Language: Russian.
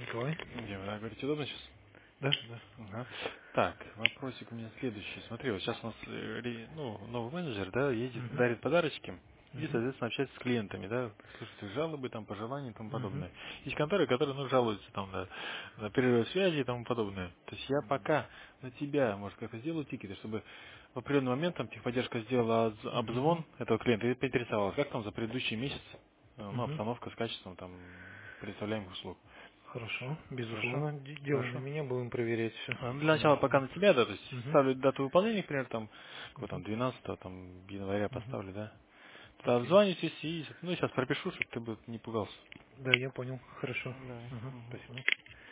Николай? Дима, говорите, удобно сейчас? Да, да. Ага. Так, вопросик у меня следующий. Смотри, вот сейчас у нас новый менеджер, да, ездит, Угу. дарит подарочки и, Угу. соответственно, общается с клиентами, да, слушайте жалобы, там, пожелания и тому Угу. подобное. Есть конторы, которые, жалуются там на перерыв связи и тому подобное. То есть я пока на тебя, может, как-то сделаю тикеты, чтобы в определенный момент там техподдержка сделала Угу. обзвон этого клиента и поинтересовалась, как там за предыдущий месяц, Угу. обстановка с качеством там предоставляемых услуг. Хорошо, Хорошо? безусловно. Делай на Хорошо. меня, будем проверять все. Для начала пока на тебя, да, то есть Угу. ставлю дату выполнения, например, там, какого Угу. там, 12 там, января Угу. поставлю, да. Тогда Окей. обзвонитесь и, сейчас пропишу, чтобы ты бы не пугался. Да, я понял. Хорошо. Давай. Угу. Мгм. Спасибо.